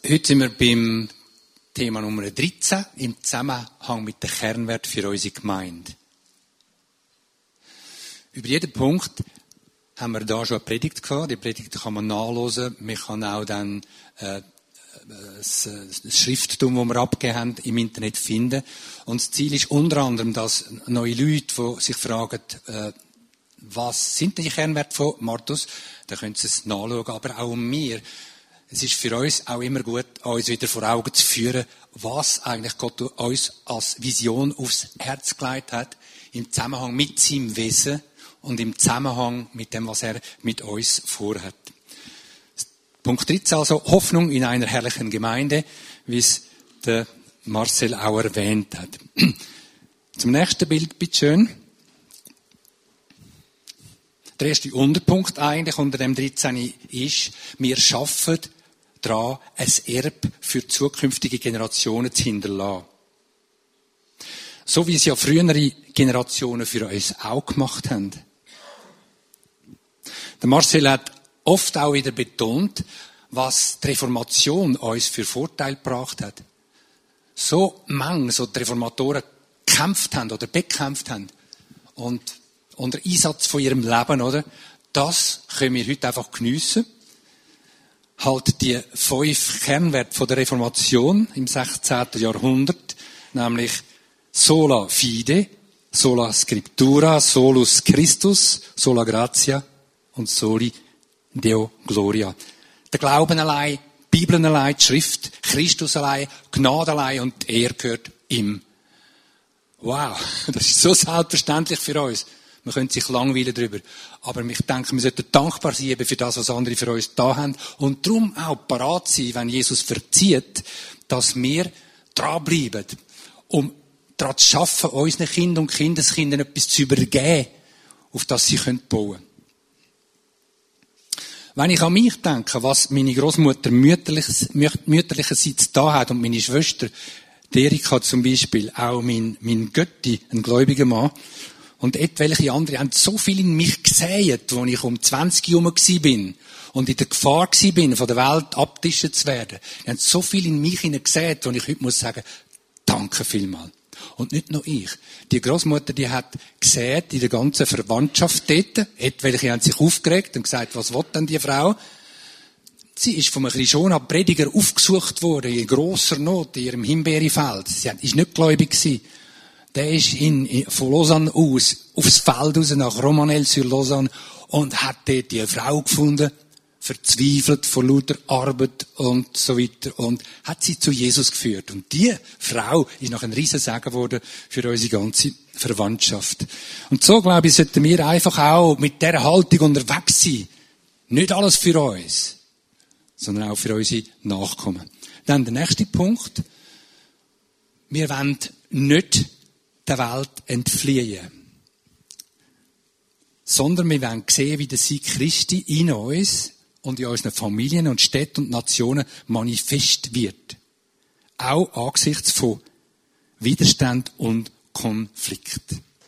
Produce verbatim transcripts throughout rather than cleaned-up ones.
Heute sind wir beim Thema Nummer dreizehn im Zusammenhang mit den Kernwerten für unsere Gemeinde. Über jeden Punkt haben wir da schon eine Predigt gehabt. Die Predigt kann man nachlesen. Man kann auch dann äh, das, das Schrifttum, das wir abgegeben haben, im Internet finden. Und das Ziel ist unter anderem, dass neue Leute, die sich fragen, äh, was sind die Kernwerte von Martus, dann können sie es nachschauen. Aber auch wir, es ist für uns auch immer gut, uns wieder vor Augen zu führen, was eigentlich Gott uns als Vision aufs Herz gelegt hat, im Zusammenhang mit seinem Wesen und im Zusammenhang mit dem, was er mit uns vorhat. Punkt dreizehn also, Hoffnung in einer herrlichen Gemeinde, wie es der Marcel auch erwähnt hat. Zum nächsten Bild, bitteschön. Der erste Unterpunkt eigentlich unter dem dreizehn ist, wir schaffen daran, ein Erbe für zukünftige Generationen zu hinterlassen. So wie es ja frühere Generationen für uns auch gemacht haben. Der Marcel hat oft auch wieder betont, was die Reformation uns für Vorteile gebracht hat. So Menge, so die Reformatoren gekämpft haben oder bekämpft haben und unter Einsatz von ihrem Leben, oder? Das können wir heute einfach geniessen. Halt die fünf Kernwerte von der Reformation im sechzehnten Jahrhundert, nämlich sola fide, sola scriptura, solus Christus, sola gratia und soli Deo gloria. Der Glauben allein, die Bibel allein, die Schrift, Christus allein, Gnade allein und er gehört ihm. Wow, das ist so selbstverständlich für uns. Man könnte sich langweilen darüber. Aber ich denke, wir sollten dankbar sein für das, was andere für uns da haben. Und darum auch parat sein, wenn Jesus verzieht, dass wir dranbleiben, um daran zu schaffen, unseren Kindern und Kindeskindern etwas zu übergeben, auf das sie bauen können. Wenn ich an mich denke, was meine Großmutter mütterlicherseits da hat und meine Schwester, die Erika zum Beispiel, auch mein, mein Götti, ein gläubiger Mann, und etwelche andere haben so viel in mich gesät, als ich um zwanzig herum war und in der Gefahr war, von der Welt abgetischen zu werden. Die haben so viel in mich gesät, wo ich heute muss sagen, danke vielmals. Und nicht nur ich. Die Großmutter, die hat gesät in der ganzen Verwandtschaft dort. Etwelche haben sich aufgeregt und gesagt, was will denn die Frau? Sie ist von einem Krishona-Prediger aufgesucht worden, in grosser Not, in ihrem Himbeerfeld. Sie war nicht gläubig gewesen. Der ist in, von Lausanne aus, aufs Feld raus, nach Romanel-sur-Lausanne, und hat dort die Frau gefunden, verzweifelt vor lauter Arbeit und so weiter, und hat sie zu Jesus geführt. Und die Frau ist noch ein Riesensegen geworden für unsere ganze Verwandtschaft. Und so, glaube ich, sollten wir einfach auch mit dieser Haltung unterwegs sein. Nicht alles für uns, sondern auch für unsere Nachkommen. Dann der nächste Punkt. Wir wollen nicht der Welt entfliehen. Sondern wir wollen sehen, wie der Sieg Christi in uns und in unseren Familien und Städten und Nationen manifest wird. Auch angesichts von Widerstand und Konflikt.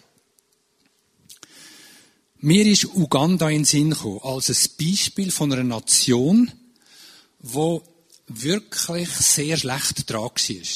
Mir ist Uganda in den Sinn gekommen, als ein Beispiel von einer Nation, die wirklich sehr schlecht dran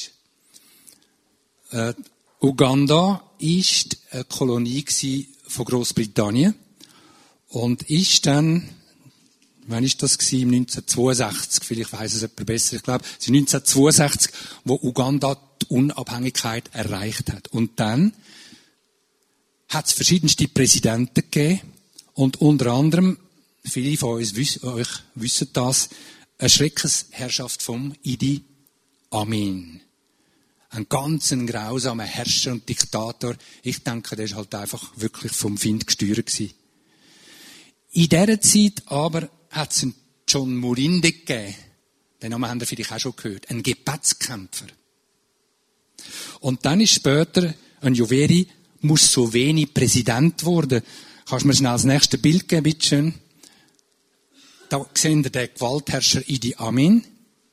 war. Äh, Uganda ist eine Kolonie von Großbritannien und ist dann, wann ist das gewesen? neunzehnhundertzweiundsechzig, vielleicht weiss es jemand besser, ich glaube, es ist neunzehnhundertzweiundsechzig, wo Uganda die Unabhängigkeit erreicht hat. Und dann hat es verschiedenste Präsidenten gegeben und unter anderem, viele von uns wissen, euch wissen das, eine Schreckensherrschaft vom Idi Amin. Ein ganz ein grausamer Herrscher und Diktator. Ich denke, der ist halt einfach wirklich vom Find gesteuert gewesen. In dieser Zeit aber hat es einen John Mulinde gegeben. Den Namen habt ihr vielleicht auch schon gehört. Ein Gebetskämpfer. Und dann ist später ein Yoweri Museveni Präsident geworden. Kannst du mir schnell das nächste Bild geben, bitteschön? Da sehen wir den Gewaltherrscher Idi Amin.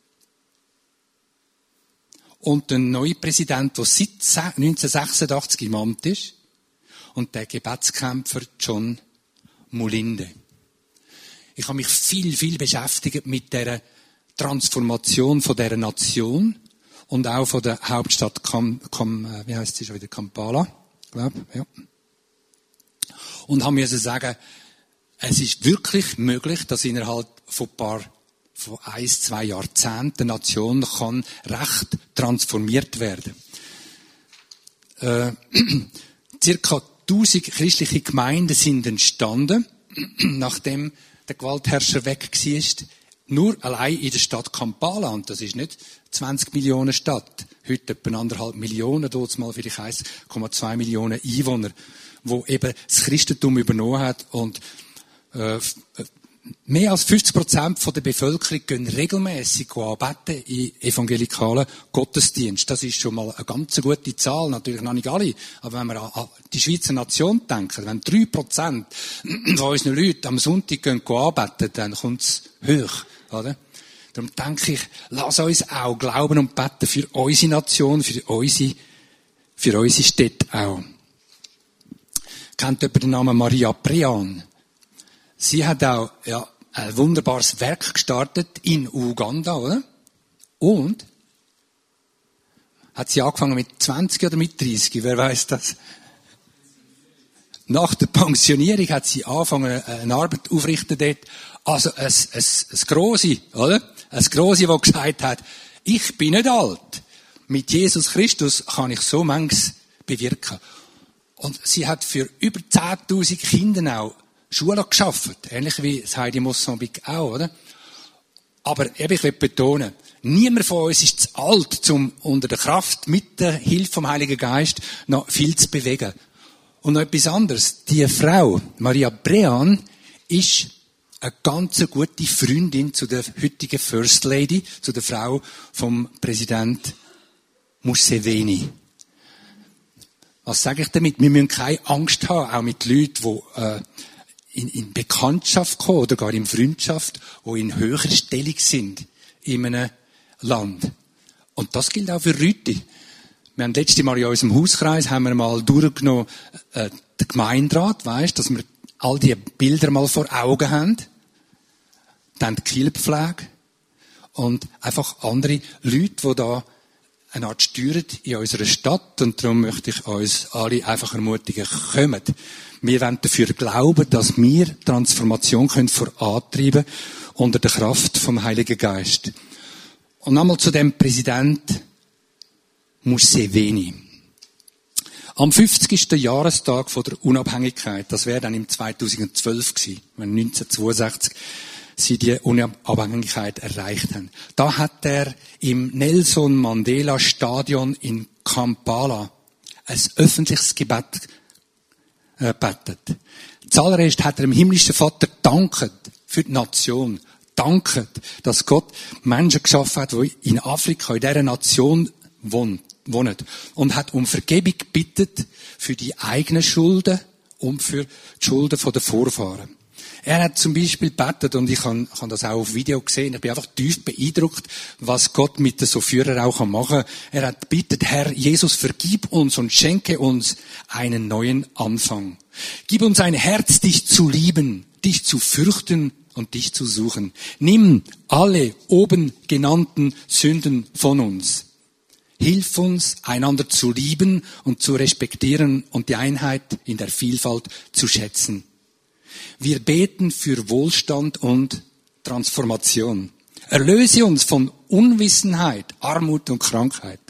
Und der neue Präsident, der seit neunzehnhundertsechsundachtzig im Amt ist, und der Gebetskämpfer John Mulinde. Ich habe mich viel, viel beschäftigt mit dieser Transformation von dieser Nation und auch von der Hauptstadt Kam, Kam, wie heißt sie schon wieder, Kampala, glaube ja. Und haben müssen sagen, es ist wirklich möglich, dass innerhalb von ein paar, von ein, zwei Jahrzehnten eine Nation kann recht transformiert werden. Äh, circa tausend christliche Gemeinden sind entstanden, nachdem der Gewaltherrscher weg war. Nur allein in der Stadt Kampala, und das ist nicht zwanzig Millionen Stadt, heute etwa anderthalb Millionen, dort mal vielleicht eins Komma zwei Millionen Einwohner, wo eben das Christentum übernommen hat und äh, mehr als fünfzig Prozent von der Bevölkerung gehen regelmässig anbeten in evangelikalen Gottesdienst. Das ist schon mal eine ganz gute Zahl, natürlich noch nicht alle. Aber wenn wir an die Schweizer Nation denken, wenn drei Prozent von unseren Leuten am Sonntag gehen anbeten, dann kommt es hoch, oder? Darum denke ich, lass uns auch glauben und beten für unsere Nation, für unsere, für unsere Städte auch. Kennt jemand den Namen Maria Brean? Sie hat auch ja, ein wunderbares Werk gestartet in Uganda, oder? Und hat sie angefangen mit zwanzig oder mit dreißig, wer weiß das? Nach der Pensionierung hat sie angefangen, eine Arbeit aufrichten dort. Also ein, ein, ein Grosse, oder? Ein Grosse, der gesagt hat, ich bin nicht alt. Mit Jesus Christus kann ich so manches bewirken. Und sie hat für über zehntausend Kinder auch Schulen geschafft. Ähnlich wie das Heidi Mosambik auch, oder? Aber eben, ich will betonen, niemand von uns ist zu alt, um unter der Kraft, mit der Hilfe vom Heiligen Geist noch viel zu bewegen. Und noch etwas anderes. Die Frau, Maria Brean, ist eine ganz gute Freundin zu der heutigen First Lady, zu der Frau vom Präsident Museveni. Was sage ich damit? Wir müssen keine Angst haben, auch mit Leuten, die äh, in, in Bekanntschaft kommen oder gar in Freundschaft, die in höherer Stellung sind in einem Land. Und das gilt auch für Leute. Wir haben letztes Mal in unserem Hauskreis haben wir mal durchgenommen, äh, den Gemeinderat, weisst, dass wir all die Bilder mal vor Augen haben. Dann die Kirchenpflege und einfach andere Leute, die da eine Art steuern in unserer Stadt. Und darum möchte ich uns alle einfach ermutigen, kommt. Wir wollen dafür glauben, dass wir Transformation können vorantreiben unter der Kraft vom Heiligen Geist. Und nochmal zu dem Präsident Museveni. Am fünfzigsten Jahrestag von der Unabhängigkeit, das wäre dann im zweitausendzwölf gewesen, wenn neunzehnhundertzweiundsechzig sie die Unabhängigkeit erreicht haben. Da hat er im Nelson Mandela Stadion in Kampala ein öffentliches Gebet äh, betet. Zuallererst hat er dem himmlischen Vater danket für die Nation. Danket, dass Gott Menschen geschaffen hat, die in Afrika, in dieser Nation wohnen. wohnen. Und hat um Vergebung gebeten für die eigenen Schulden und für die Schulden der Vorfahren. Er hat zum Beispiel gebetet, und ich habe, ich habe das auch auf Video gesehen, ich bin einfach tief beeindruckt, was Gott mit so Führern auch machen kann. Er hat gebetet, Herr Jesus, vergib uns und schenke uns einen neuen Anfang. Gib uns ein Herz, dich zu lieben, dich zu fürchten und dich zu suchen. Nimm alle oben genannten Sünden von uns. Hilf uns, einander zu lieben und zu respektieren und die Einheit in der Vielfalt zu schätzen. Wir beten für Wohlstand und Transformation. Erlöse uns von Unwissenheit, Armut und Krankheit.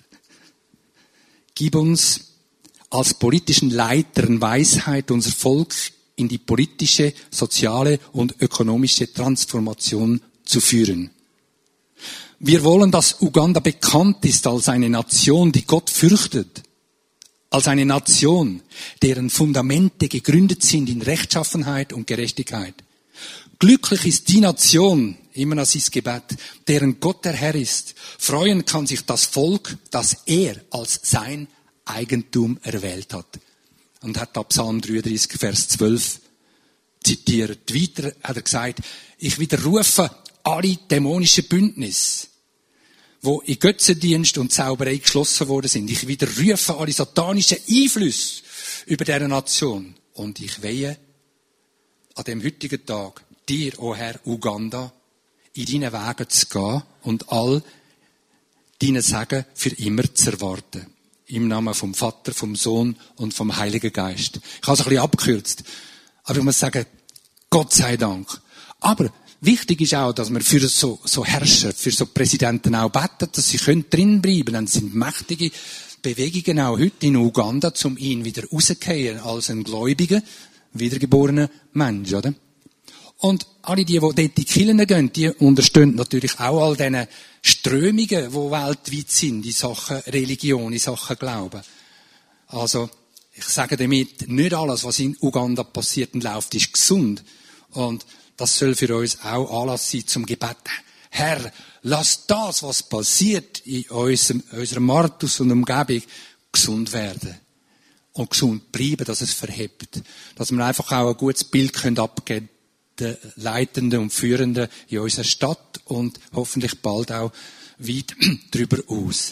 Gib uns als politischen Leitern Weisheit, unser Volk in die politische, soziale und ökonomische Transformation zu führen. Wir wollen, dass Uganda bekannt ist als eine Nation, die Gott fürchtet. Als eine Nation, deren Fundamente gegründet sind in Rechtschaffenheit und Gerechtigkeit. Glücklich ist die Nation, immer nach sein Gebet, deren Gott der Herr ist. Freuen kann sich das Volk, das er als sein Eigentum erwählt hat. Und hat da Psalm dreiunddreißig, Vers zwölf zitiert. Weiter hat er gesagt, ich widerrufe alle dämonischen Bündnisse, wo in Götzendienst und Zauberei geschlossen worden sind. Ich widerrufe alle satanischen Einflüsse über diese Nation. Und ich weihe an dem heutigen Tag dir, o Herr Uganda, in deinen Wegen zu gehen und all deine Segen für immer zu erwarten. Im Namen vom Vater, vom Sohn und vom Heiligen Geist. Ich habe es ein bisschen abgekürzt. Aber ich muss sagen, Gott sei Dank. Aber wichtig ist auch, dass wir für so, so Herrscher, für so Präsidenten auch beten, dass sie können drin bleiben. Dann sind mächtige Bewegungen auch heute in Uganda, um ihn wieder rauszukehren als ein gläubiger, wiedergeborener Mensch, oder? Und alle die, die dort in die Kirchen gehen, die unterstützen natürlich auch all diese Strömungen, die weltweit sind, in Sachen Religion, in Sachen Glauben. Also, ich sage damit, nicht alles, was in Uganda passiert und läuft, ist gesund. Und das soll für uns auch Anlass sein zum Gebet. Herr, lass das, was passiert in unserem, unserer Martus und Umgebung, gesund werden. Und gesund bleiben, dass es verhebt. Dass wir einfach auch ein gutes Bild abgeben können, den Leitenden und Führenden in unserer Stadt und hoffentlich bald auch weit darüber aus.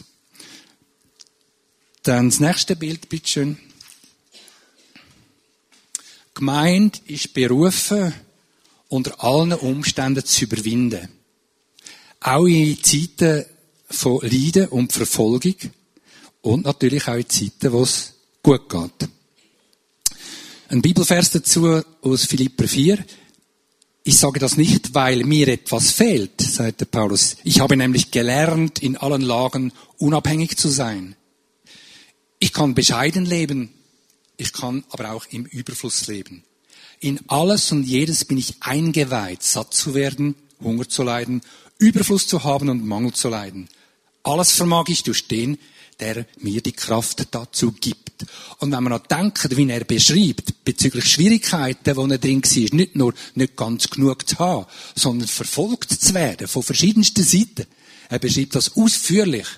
Dann das nächste Bild, bitteschön. Die Gemeinde ist berufen, unter allen Umständen zu überwinden. Auch in Zeiten von Leiden und Verfolgung und natürlich auch in Zeiten, wo es gut geht. Ein Bibelvers dazu aus Philipper vier. Ich sage das nicht, weil mir etwas fehlt, sagt der Paulus. Ich habe nämlich gelernt, in allen Lagen unabhängig zu sein. Ich kann bescheiden leben, ich kann aber auch im Überfluss leben. In alles und jedes bin ich eingeweiht, satt zu werden, Hunger zu leiden, Überfluss zu haben und Mangel zu leiden. Alles vermag ich durch den, der mir die Kraft dazu gibt. Und wenn man noch denkt, wie er beschreibt, bezüglich Schwierigkeiten, wo er drin war, nicht nur nicht ganz genug zu haben, sondern verfolgt zu werden, von verschiedensten Seiten. Er beschreibt das ausführlich.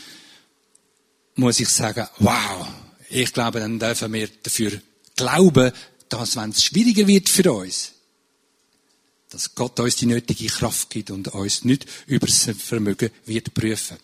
Muss ich sagen, wow, ich glaube, dann dürfen wir dafür glauben, dass, wenn es schwieriger wird für uns, dass Gott uns die nötige Kraft gibt und uns nicht über das Vermögen wird prüfen.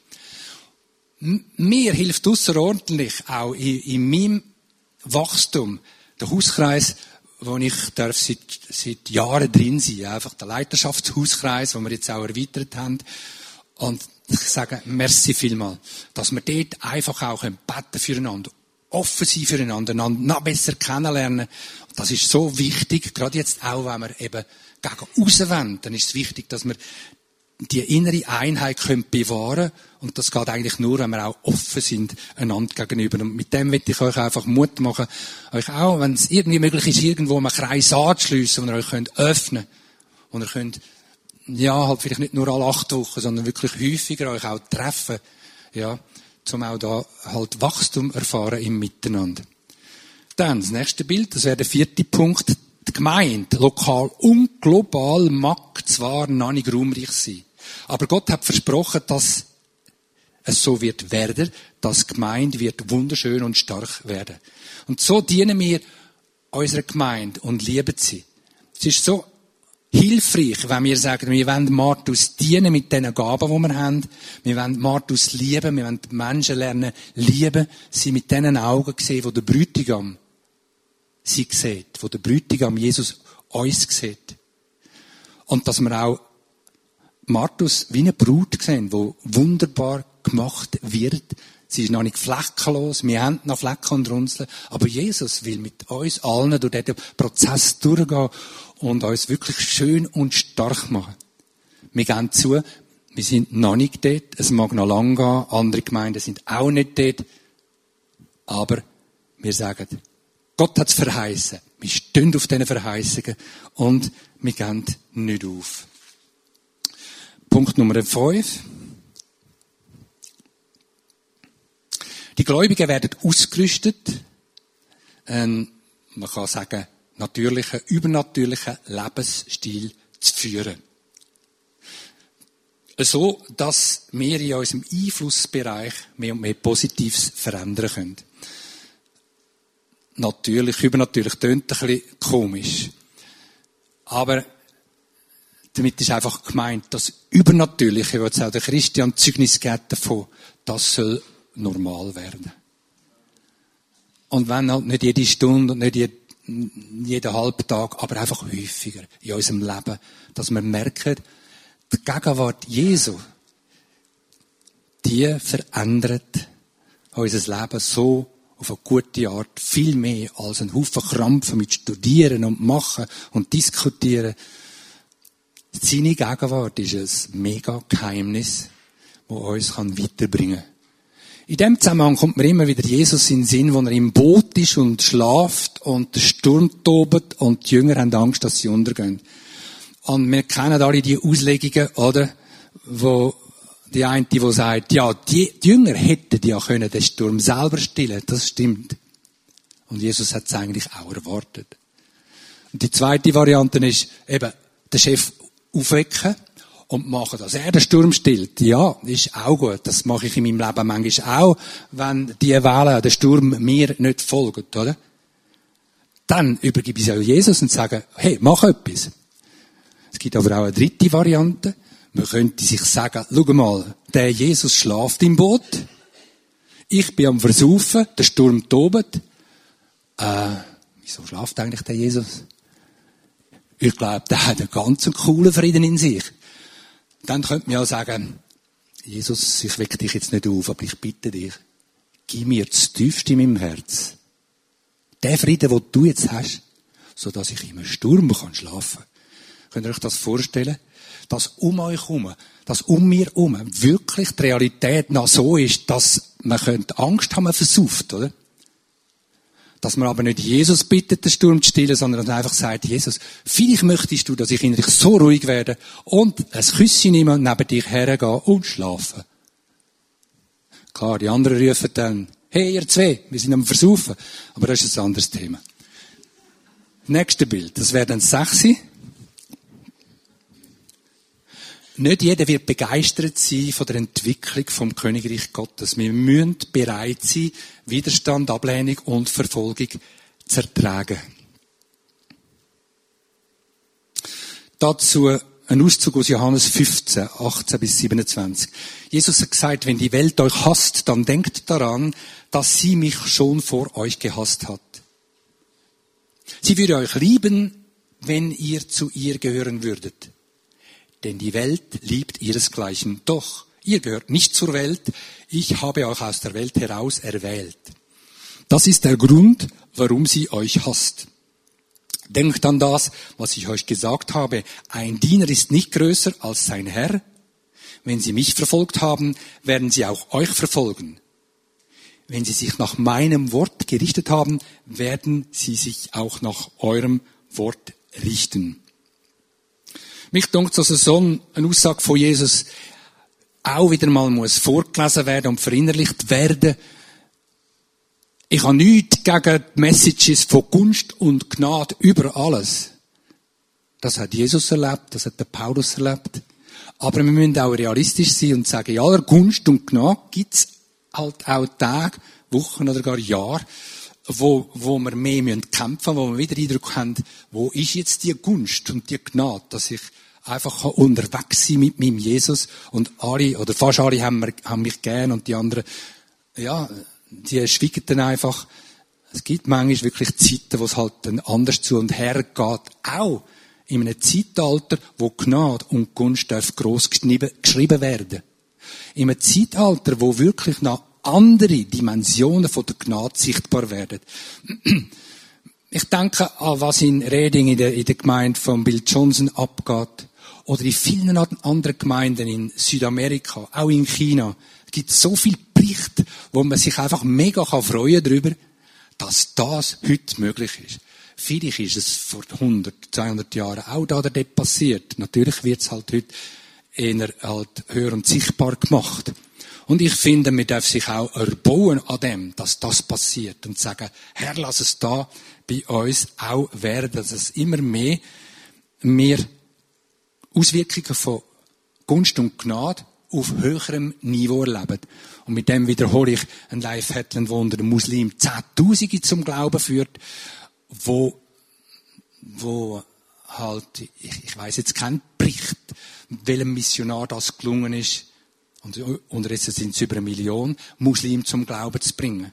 Mir hilft außerordentlich auch in, in meinem Wachstum der Hauskreis, wo ich darf seit, seit Jahren drin sein, einfach der Leiterschaftshauskreis, wo wir jetzt auch erweitert haben. Und ich sage, merci vielmal, dass wir dort einfach auch beten füreinander, offen sein füreinander, einander noch besser kennenlernen. Und das ist so wichtig, gerade jetzt auch, wenn wir eben gegen rauswenden, dann ist es wichtig, dass wir die innere Einheit können bewahren. Und das geht eigentlich nur, wenn wir auch offen sind einander gegenüber. Und mit dem möchte ich euch einfach Mut machen, euch auch, wenn es irgendwie möglich ist, irgendwo einen Kreis anzuschliessen, wo ihr euch könnt öffnen könnt. Und ihr könnt, ja, halt vielleicht nicht nur alle acht Wochen, sondern wirklich häufiger euch auch treffen. Ja, zum auch da halt Wachstum erfahren im Miteinander. Dann, das nächste Bild, das wäre der vierte Punkt. Die Gemeinde, lokal und global, mag zwar noch nicht ruhmreich sein. Aber Gott hat versprochen, dass es so wird werden, dass die Gemeinde wird wunderschön und stark werden. Und so dienen wir unserer Gemeinde und lieben sie. Es ist so hilfreich, wenn wir sagen, wir wollen Martus dienen mit den Gaben, die wir haben. Wir wollen Martus lieben, wir wollen die Menschen lernen lieben, sie mit diesen Augen sehen, wo der Bräutigam sie sieht, wo der Bräutigam Jesus uns sieht. Und dass wir auch Martus wie eine Brut sehen, die wunderbar gemacht wird. Sie ist noch nicht fleckenlos, wir haben noch Flecken und Runzeln, aber Jesus will mit uns allen durch diesen Prozess durchgehen und uns wirklich schön und stark machen. Wir gehen zu, wir sind noch nicht dort, es mag noch lang gehen, andere Gemeinden sind auch nicht dort, aber wir sagen, Gott hat es verheißen. Wir stehen auf diesen Verheißungen und wir gehen nicht auf. Punkt Nummer fünf. Die Gläubigen werden ausgerüstet, ähm, man kann sagen, natürlichen, übernatürlichen Lebensstil zu führen. So, dass wir in unserem Einflussbereich mehr und mehr Positives verändern können. Natürlich, übernatürlich, tönt ein bisschen komisch. Aber damit ist einfach gemeint, das Übernatürliche, was auch der Christian Zeugnis gibt davon, das soll normal werden. Und wenn halt nicht jede Stunde und nicht jeden, jeden halben Tag, aber einfach häufiger in unserem Leben, dass wir merken, die Gegenwart Jesu, die verändert unser Leben so auf eine gute Art viel mehr als ein Haufen Krampfen mit Studieren und Machen und Diskutieren. Seine Gegenwart ist ein mega Geheimnis, das uns weiterbringen kann. In dem Zusammenhang kommt mir immer wieder Jesus in den Sinn, wo er im Boot ist und schlaft und der Sturm tobt und die Jünger haben Angst, dass sie untergehen. Und wir kennen alle die Auslegungen, oder? Wo die eine, die sagt, ja, die, die Jünger hätten ja können den Sturm selber stillen. Das stimmt. Und Jesus hat es eigentlich auch erwartet. Und die zweite Variante ist eben, den Chef aufwecken und machen, dass er den Sturm stillt. Ja, ist auch gut. Das mache ich in meinem Leben manchmal auch, wenn die Wellen, der Sturm mir nicht folgen, oder? Dann übergebe ich es auch Jesus und sage, hey, mach etwas. Es gibt aber auch eine dritte Variante. Man könnte sich sagen, schau mal, der Jesus schlaft im Boot. Ich bin am Versaufen, der Sturm tobt. Äh, wieso schlaft eigentlich der Jesus? Ich glaube, der hat einen ganz coolen Frieden in sich. Dann könnte man ja sagen, Jesus, ich wecke dich jetzt nicht auf, aber ich bitte dich, gib mir das Tiefste in meinem Herz. Den Frieden, den du jetzt hast, sodass ich in einem Sturm kann schlafen kann. Könnt ihr euch das vorstellen? Dass um euch herum, dass um mir herum wirklich die Realität noch so ist, dass man könnte Angst haben, man versauft, oder? Dass man aber nicht Jesus bittet, den Sturm zu stillen, sondern dass man einfach sagt, Jesus, vielleicht möchtest du, dass ich innerlich so ruhig werde und ein Küsschen nehme und neben dich hergehe und schlafe. Klar, die anderen rufen dann, hey, ihr zwei, wir sind am Versaufen. Aber das ist ein anderes Thema. Nächste Bild, das wäre dann sechs. Nicht jeder wird begeistert sein von der Entwicklung vom Königreich Gottes. Wir müssen bereit sein, Widerstand, Ablehnung und Verfolgung zu ertragen. Dazu ein Auszug aus Johannes fünfzehn, achtzehn bis siebenundzwanzig. Jesus hat gesagt, wenn die Welt euch hasst, dann denkt daran, dass sie mich schon vor euch gehasst hat. Sie würde euch lieben, wenn ihr zu ihr gehören würdet. Denn die Welt liebt ihresgleichen. Doch, ihr gehört nicht zur Welt. Ich habe euch aus der Welt heraus erwählt. Das ist der Grund, warum sie euch hasst. Denkt an das, was ich euch gesagt habe. Ein Diener ist nicht größer als sein Herr. Wenn sie mich verfolgt haben, werden sie auch euch verfolgen. Wenn sie sich nach meinem Wort gerichtet haben, werden sie sich auch nach eurem Wort richten. Mich denkt, dass so eine Aussage von Jesus auch wieder mal muss vorgelesen werden und verinnerlicht werden. Ich habe nichts gegen die Messages von Gunst und Gnade über alles. Das hat Jesus erlebt, das hat der Paulus erlebt. Aber wir müssen auch realistisch sein und sagen, in aller Gunst und Gnade gibt es halt auch Tage, Wochen oder gar Jahre, wo, wo wir mehr müssen kämpfen, wo wir wieder Eindruck haben, wo ist jetzt die Gunst und die Gnade, dass ich einfach unterwegs sein mit meinem Jesus und alle, oder fast alle haben, wir, haben mich gern und die anderen, ja, die schweigen dann einfach. Es gibt manchmal wirklich Zeiten, wo es halt dann anders zu und her geht. Auch in einem Zeitalter, wo Gnade und Gunst darf gross geschrieben werden. In einem Zeitalter, wo wirklich noch andere Dimensionen von der Gnade sichtbar werden. Ich denke an was in Reding in der, in der Gemeinde von Bill Johnson abgeht. Oder in vielen anderen Gemeinden in Südamerika, auch in China. Es gibt so viele Berichte, wo man sich einfach mega freuen darüber, dass das heute möglich ist. Vielleicht ist es vor hundert, zweihundert Jahren auch da oder dort passiert. Natürlich wird es halt heute eher halt höher und sichtbar gemacht. Und ich finde, man darf sich auch erbauen an dem, dass das passiert. Und sagen, Herr, lass es da bei uns auch werden, dass es immer mehr, mehr Auswirkungen von Gunst und Gnade auf höherem Niveau erleben. Und mit dem wiederhole ich ein Lifehatland, wo unter den Muslimen Zehntausende zum Glauben führt, wo, wo halt, ich, ich weiss jetzt keinen Bericht, welchem Missionar das gelungen ist, und unterdessen sind es über eine Million, Muslimen zum Glauben zu bringen.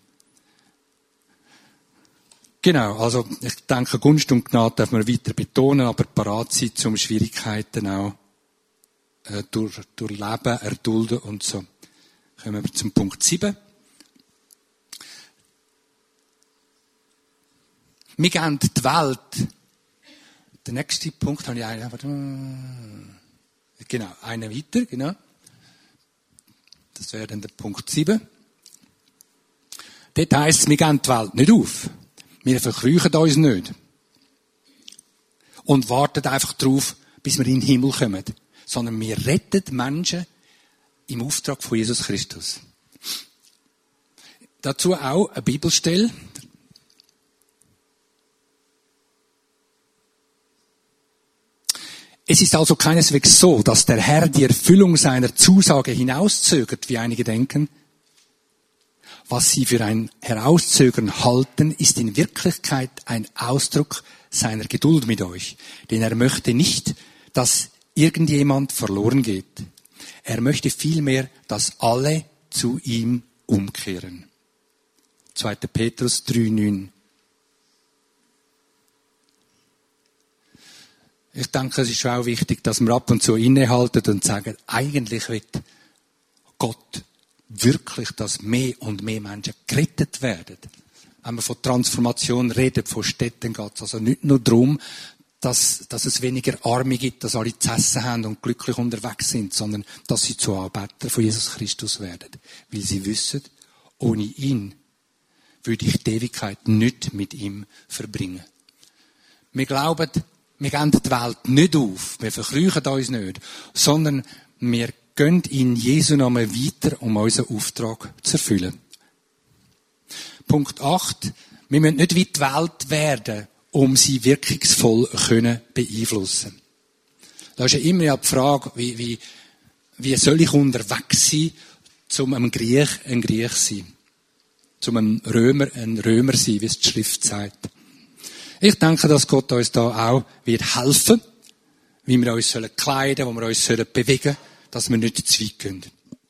Genau, also ich denke, Gunst und Gnade darf man weiter betonen, aber parat sein, um Schwierigkeiten auch äh, durch, durch Leben erdulden und so. Kommen wir zum Punkt sieben. Wir gehen die Welt. Der nächste Punkt habe ich einen. Genau, einen weiter, genau. Das wäre dann der Punkt sieben. Dort heisst es, wir geben die Welt nicht auf. Wir verkrüchen uns nicht. Und warten einfach darauf, bis wir in den Himmel kommen. Sondern wir retten Menschen im Auftrag von Jesus Christus. Dazu auch eine Bibelstelle. Es ist also keineswegs so, dass der Herr die Erfüllung seiner Zusage hinauszögert, wie einige denken. Was sie für ein Herauszögern halten, ist in Wirklichkeit ein Ausdruck seiner Geduld mit euch. Denn er möchte nicht, dass irgendjemand verloren geht. Er möchte vielmehr, dass alle zu ihm umkehren. zweiter Petrus drei neun. Ich denke, es ist auch wichtig, dass wir ab und zu innehalten und sagen, eigentlich wird Gott wirklich, dass mehr und mehr Menschen gerettet werden. Wenn wir von Transformation reden, von Städten geht es also nicht nur darum, dass, dass es weniger Arme gibt, dass alle zu essen haben und glücklich unterwegs sind, sondern dass sie zu Anbetern von Jesus Christus werden. Weil sie wissen, ohne ihn würde ich die Ewigkeit nicht mit ihm verbringen. Wir glauben, wir geben die Welt nicht auf, wir verkrüchen uns nicht, sondern wir gehen in Jesu Namen weiter, um unseren Auftrag zu erfüllen. Punkt acht. Wir müssen nicht wie die Welt werden, um sie wirkungsvoll können beeinflussen. Da ist ja immer ja die Frage, wie, wie, wie soll ich unterwegs sein, um einem Griech ein Griech zu sein? Zum einem Römer ein Römer sein, wie es die Schrift sagt. Ich denke, dass Gott uns da auch wird helfen, wie wir uns kleiden sollen, wo wir uns bewegen sollen, dass wir nicht zu weit gehen.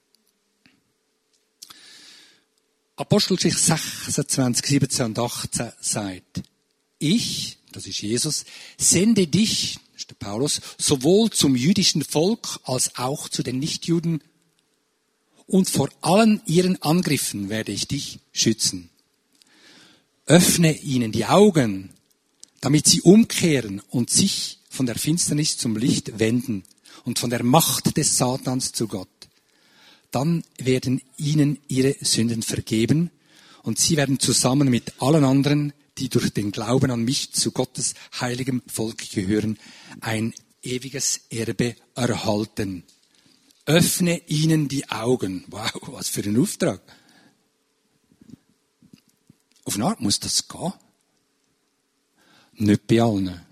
Apostelgeschichte sechsundzwanzig, siebzehn und achtzehn sagt, ich, das ist Jesus, sende dich, das ist der Paulus, sowohl zum jüdischen Volk als auch zu den Nichtjuden, und vor allen ihren Angriffen werde ich dich schützen. Öffne ihnen die Augen, damit sie umkehren und sich von der Finsternis zum Licht wenden und von der Macht des Satans zu Gott. Dann werden ihnen ihre Sünden vergeben und sie werden zusammen mit allen anderen, die durch den Glauben an mich zu Gottes heiligem Volk gehören, ein ewiges Erbe erhalten. Öffne ihnen die Augen. Wow, was für ein Auftrag. Auf eine Art muss das gehen. Nicht bei allen.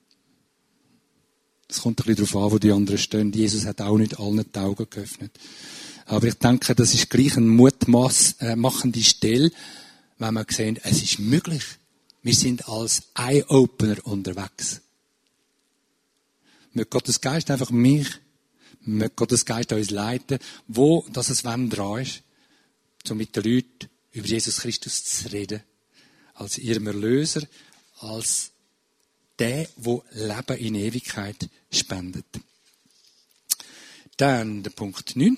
Es kommt ein bisschen darauf an, wo die anderen stehen. Jesus hat auch nicht allen die Augen geöffnet. Aber ich denke, das ist gleich eine mutmachende Stelle, wenn man sehen, es ist möglich. Wir sind als Eye-Opener unterwegs. Möge Gottes Geist einfach mich, möge Gottes Geist uns leiten, wo dass es wem dran ist, um mit den Leuten über Jesus Christus zu reden. Als ihrem Erlöser, als der, der Leben in Ewigkeit spendet. Dann der Punkt neun.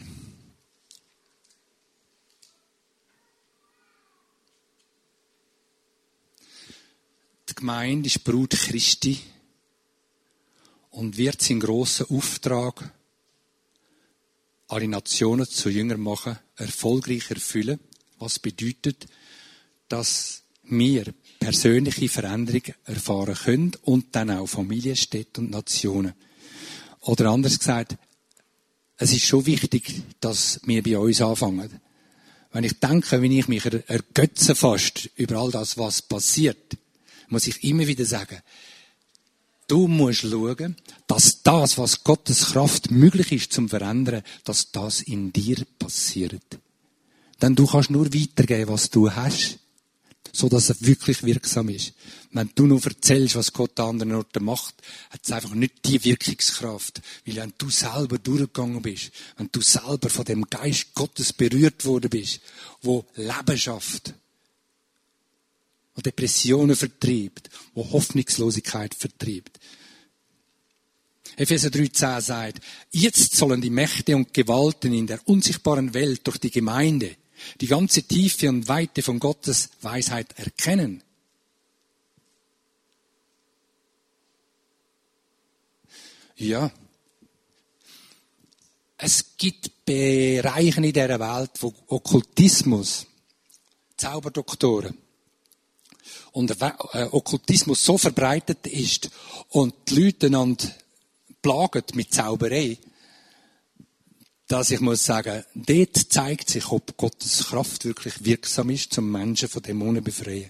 Die Gemeinde ist Brut Christi und wird seinen grossen Auftrag, alle Nationen zu Jüngern machen, erfolgreich erfüllen. Was bedeutet, dass wir persönliche Veränderungen erfahren können und dann auch Familien, Städte und Nationen. Oder anders gesagt, es ist schon wichtig, dass wir bei uns anfangen. Wenn ich denke, wenn ich mich ergötze fast über all das, was passiert, muss ich immer wieder sagen, du musst schauen, dass das, was Gottes Kraft möglich ist zum Verändern, dass das in dir passiert. Denn du kannst nur weitergeben, was du hast, so dass es wirklich wirksam ist. Wenn du nur erzählst, was Gott an anderen Orten macht, hat es einfach nicht die Wirkungskraft. Weil wenn du selber durchgegangen bist, wenn du selber von dem Geist Gottes berührt worden bist, wo Leben schafft, wo Depressionen vertreibt, wo Hoffnungslosigkeit vertreibt. Epheser drei zehn sagt, jetzt sollen die Mächte und Gewalten in der unsichtbaren Welt durch die Gemeinde die ganze Tiefe und Weite von Gottes Weisheit erkennen. Ja. Es gibt Bereiche in dieser Welt, wo Okkultismus, Zauberdoktoren und Okkultismus so verbreitet ist und die Leute einander plagen mit Zauberei, dass ich muss sagen, dort zeigt sich, ob Gottes Kraft wirklich wirksam ist, zum Menschen von Dämonen befreien.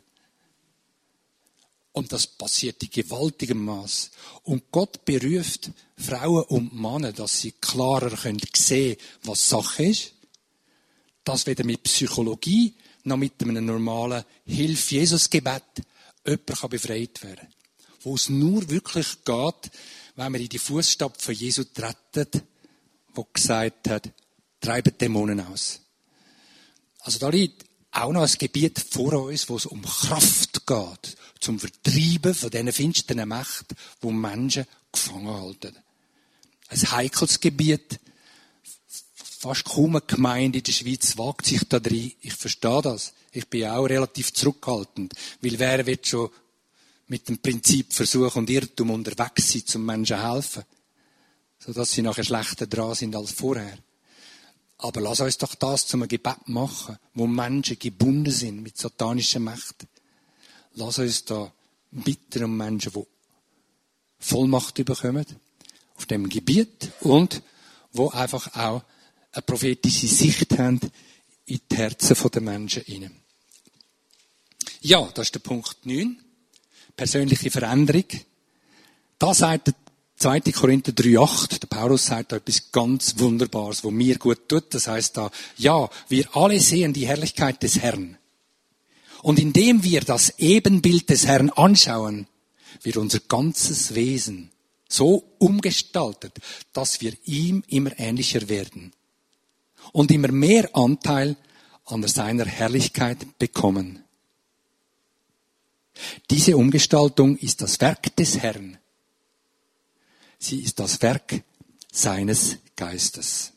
Und das passiert in gewaltigem Maß. Und Gott beruft Frauen und Männer, dass sie klarer sehen können, was Sache ist. Dass weder mit Psychologie noch mit einem normalen Hilf-Jesus-Gebet jemand befreit werden kann. Wo es nur wirklich geht, wenn wir in die Fußstapfen von Jesu treten, der gesagt hat, treibt Dämonen aus. Also da liegt auch noch ein Gebiet vor uns, wo es um Kraft geht, zum Vertreiben von diesen finsteren Mächten, die Menschen gefangen halten. Ein heikles Gebiet. Fast kaum eine Gemeinde in der Schweiz wagt sich da rein. Ich verstehe das. Ich bin auch relativ zurückhaltend. Weil wer wird schon mit dem Prinzip Versuch und Irrtum unterwegs sein, zum Menschen helfen, sodass sie nachher schlechter dran sind als vorher. Aber lass uns doch das zum Gebet machen, wo Menschen gebunden sind mit satanischen Mächten. Lass uns da bitten um Menschen, die Vollmacht bekommen auf dem Gebiet und wo einfach auch eine prophetische Sicht haben in die Herzen der Menschen hinein. Ja, das ist der Punkt neun. Persönliche Veränderung. Da sagt der zweiter Korinther drei acht, der Paulus sagt da etwas ganz Wunderbares, wo mir gut tut. Das heißt da, ja, wir alle sehen die Herrlichkeit des Herrn. Und indem wir das Ebenbild des Herrn anschauen, wird unser ganzes Wesen so umgestaltet, dass wir ihm immer ähnlicher werden und immer mehr Anteil an seiner Herrlichkeit bekommen. Diese Umgestaltung ist das Werk des Herrn. Sie ist das Werk seines Geistes.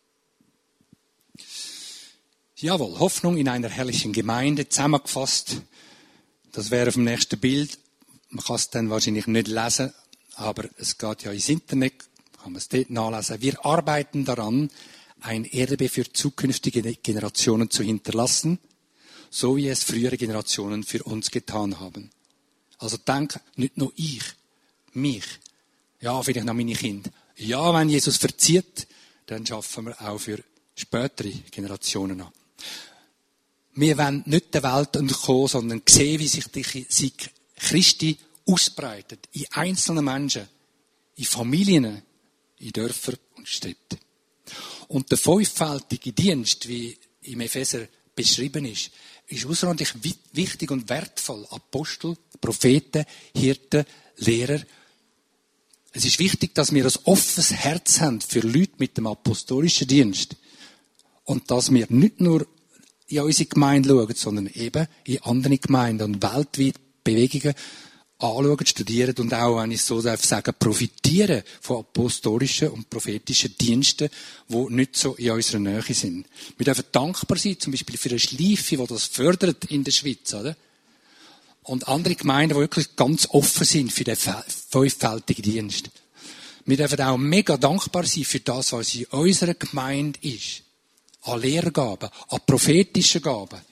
Jawohl, Hoffnung in einer herrlichen Gemeinde, zusammengefasst. Das wäre auf dem nächsten Bild. Man kann es dann wahrscheinlich nicht lesen, aber es geht ja ins Internet, kann man es dort nachlesen. Wir arbeiten daran, ein Erbe für zukünftige Generationen zu hinterlassen, so wie es frühere Generationen für uns getan haben. Also denk, nicht nur ich, mich, ja, vielleicht noch meine Kinder. Ja, wenn Jesus verzieht, dann schaffen wir auch für spätere Generationen an. Wir wollen nicht der Welt entkommen, sondern sehen, wie sich die Sieg Christi ausbreitet. In einzelnen Menschen, in Familien, in Dörfern und Städten. Und der fünffältige Dienst, wie im Epheser beschrieben ist, ist außerordentlich wichtig und wertvoll. Apostel, Propheten, Hirten, Lehrer. Es ist wichtig, dass wir ein offenes Herz haben für Leute mit dem apostolischen Dienst. Und dass wir nicht nur in unsere Gemeinde schauen, sondern eben in andere Gemeinden und weltweit Bewegungen anschauen, studieren und auch, wenn ich so darf sagen, profitieren von apostolischen und prophetischen Diensten, die nicht so in unserer Nähe sind. Wir dürfen dankbar sein, zum Beispiel für eine Schleife, die das fördert in der Schweiz, oder? Und andere Gemeinden, die wirklich ganz offen sind für den fünffältigen Dienst. Wir dürfen auch mega dankbar sein für das, was in unserer Gemeinde ist. An Lehrgaben, an prophetischen Gaben.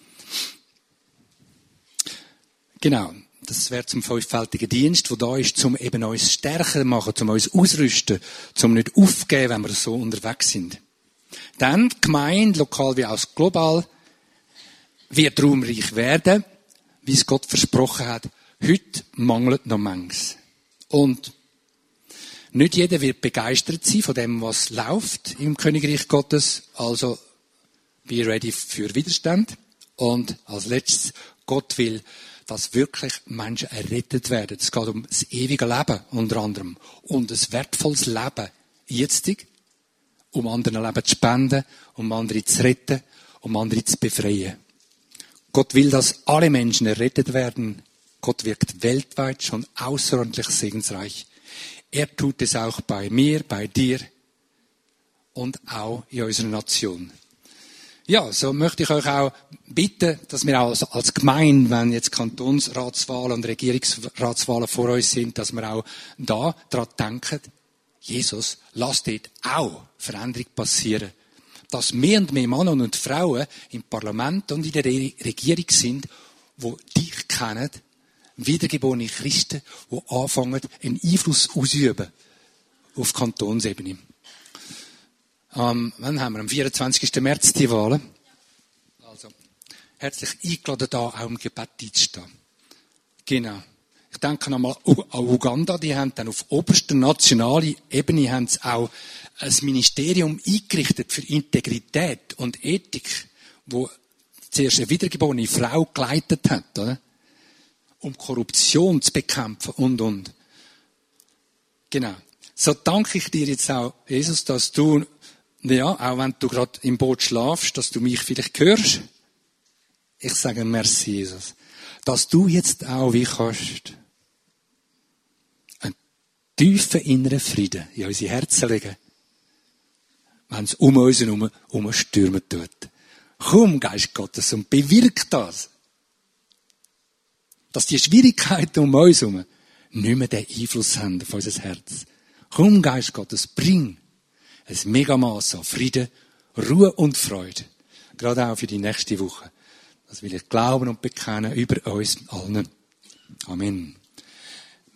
Genau. Das wäre zum fünffältigen Dienst, der da ist, um eben uns stärker zu machen, um uns ausrüsten, um nicht aufzugeben, wenn wir so unterwegs sind. Dann, die Gemeinde, lokal wie auch global, wird raumreich werden, wie es Gott versprochen hat. Heute mangelt noch manches. Und nicht jeder wird begeistert sein von dem, was läuft im Königreich Gottes. Also, be ready für Widerstand. Und als letztes, Gott will, dass wirklich Menschen errettet werden. Es geht um das ewige Leben, unter anderem. Und ein wertvolles Leben, jetzt, um anderen Leben zu spenden, um andere zu retten, um andere zu befreien. Gott will, dass alle Menschen errettet werden. Gott wirkt weltweit schon außerordentlich segensreich. Er tut es auch bei mir, bei dir und auch in unserer Nation. Ja, so möchte ich euch auch bitten, dass wir auch als Gemeinde, wenn jetzt Kantonsratswahlen und Regierungsratswahlen vor uns sind, dass wir auch da daran denken, Jesus, lass dort auch Veränderung passieren. Dass mehr und mehr Männer und Frauen im Parlament und in der Regierung sind, die dich kennen, wiedergeborene Christen, die anfangen, einen Einfluss auszuüben auf Kantonsebene. Ähm, wann haben wir? Am vierundzwanzigsten März die Wahlen. Also, herzlich eingeladen, da auch im Gebet einzustehen. Genau. Ich denke nochmal an Uganda, die haben dann auf oberster nationaler Ebene haben sie auch ein Ministerium eingerichtet für Integrität und Ethik, wo zuerst eine wiedergeborene Frau geleitet hat, oder? Um Korruption zu bekämpfen und, und. Genau. So danke ich dir jetzt auch, Jesus, dass du, ja, auch wenn du gerade im Boot schlafst, dass du mich vielleicht hörst. Ich sage merci, Jesus. Dass du jetzt auch wie kannst einen tiefen inneren Frieden in unsere Herzen legen, wenn es um uns herum umstürmen tut. Komm, Geist Gottes, und bewirk das. Dass die Schwierigkeiten um uns herum nicht mehr den Einfluss haben auf unser Herz. Komm, Geist Gottes, bring ein Megamaß an Frieden, Ruhe und Freude. Gerade auch für die nächste Woche. Das will ich glauben und bekennen über uns allen. Amen.